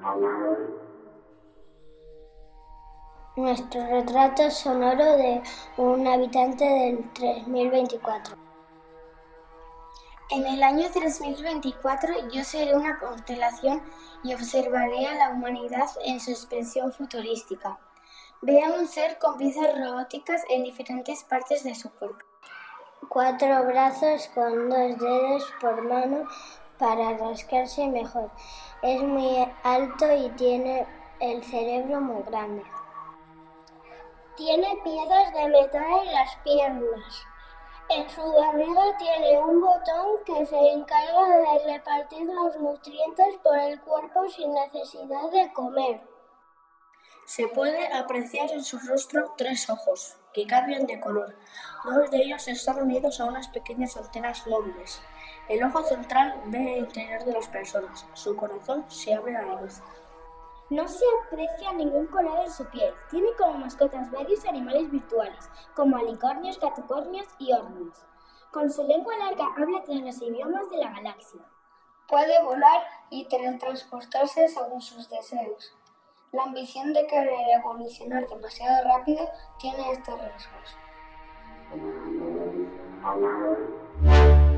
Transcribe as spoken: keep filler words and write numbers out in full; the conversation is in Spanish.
Nuestro retrato sonoro de un habitante del tres mil veinticuatro. En el año tres mil veinticuatro yo seré una constelación y observaré a la humanidad en su expresión futurística. Ve a un ser con piezas robóticas en diferentes partes de su cuerpo. Cuatro brazos con dos dedos por mano para rascarse mejor. Es muy alto y tiene el cerebro muy grande. Tiene piezas de metal en las piernas. En su barriga tiene un botón que se encarga de repartir los nutrientes por el cuerpo sin necesidad de comer. Se puede apreciar en su rostro tres ojos, que cambian de color. Dos de ellos están unidos a unas pequeñas antenas móviles. El ojo central ve el interior de las personas. Su corazón se abre a la luz. No se aprecia ningún color en su piel. Tiene como mascotas varios animales virtuales, como alicornios, gatucornios y ornios. Con su lengua larga habla todos los idiomas de la galaxia. Puede volar y teletransportarse según sus deseos. La ambición de querer evolucionar demasiado rápido tiene estos riesgos.